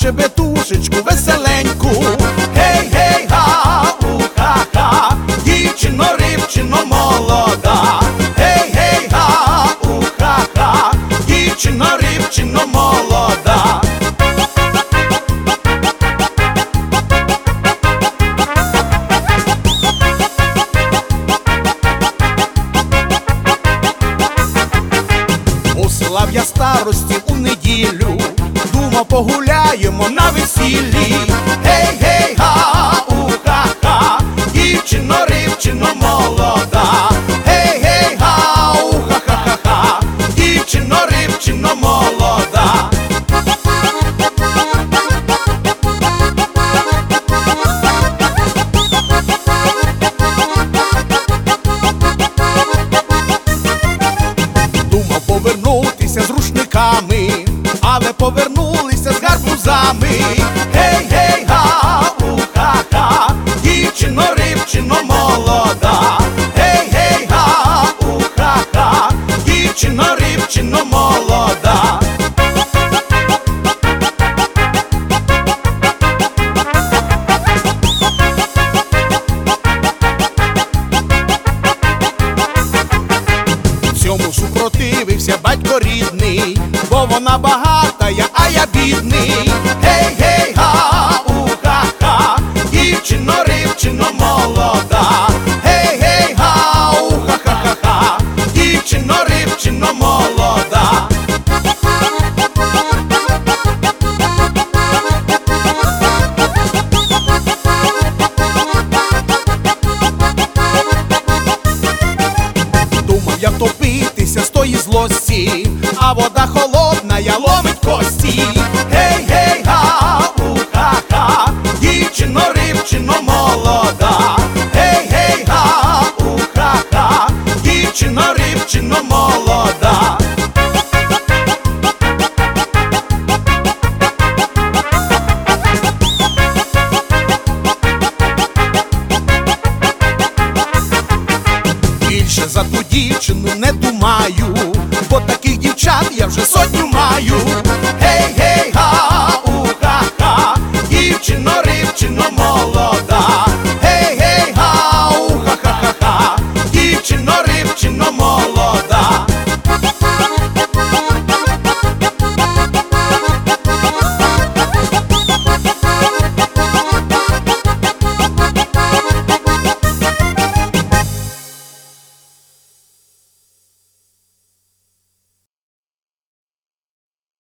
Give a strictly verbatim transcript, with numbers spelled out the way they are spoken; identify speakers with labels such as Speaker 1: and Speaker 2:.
Speaker 1: щебетушечку веселеньку. Гей, гей, га, уха-ха, дівчино, рибчино молода. Гей, гей, га, уха-ха, дівчино, рибчино молода. Мусила б я старості у неділю, думав, погуляємо на весіллі. Гей, гей, га, уха-ха, дівчино, рибчино молода. Гей, гей, га, уха-ха-ха, дівчино, рибчино молода. Думав повернутися з рушниками, але повернулися з гарбузами. Гей, гей, га, уха-ха, дівчино, рибчино молода. Гей, гей, га, уха-ха, дівчино, рибчино молода. Цьому супротивився батько рідний, бо вона багата, я, а я бідний. Гей, гей, га, уха-ха, дівчино, рибчино молода. Гей, гей, га, уха-ха-ха, дівчино, рибчино молода. Думав я втопитися з тої злості, а вода холодна, я ломить кості.